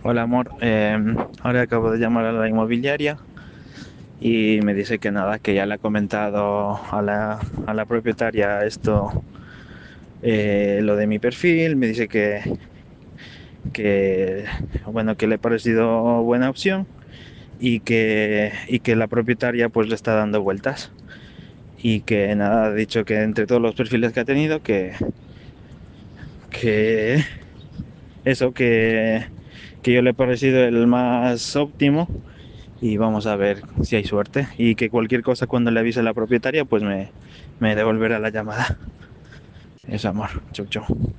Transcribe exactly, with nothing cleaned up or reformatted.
Hola amor, Eh, ahora acabo de llamar a la inmobiliaria y me dice que nada, que ya le ha comentado a la, a la propietaria esto, eh, lo de mi perfil. Me dice que, que, bueno, que le ha parecido buena opción y que, y que la propietaria pues le está dando vueltas y que nada, ha dicho que entre todos los perfiles que ha tenido, que, que eso, que, que yo le he parecido el más óptimo. Y vamos a ver si hay suerte. Y que cualquier cosa, cuando le avise a la propietaria, pues me, me devolverá la llamada. Eso, amor. Chau, chau.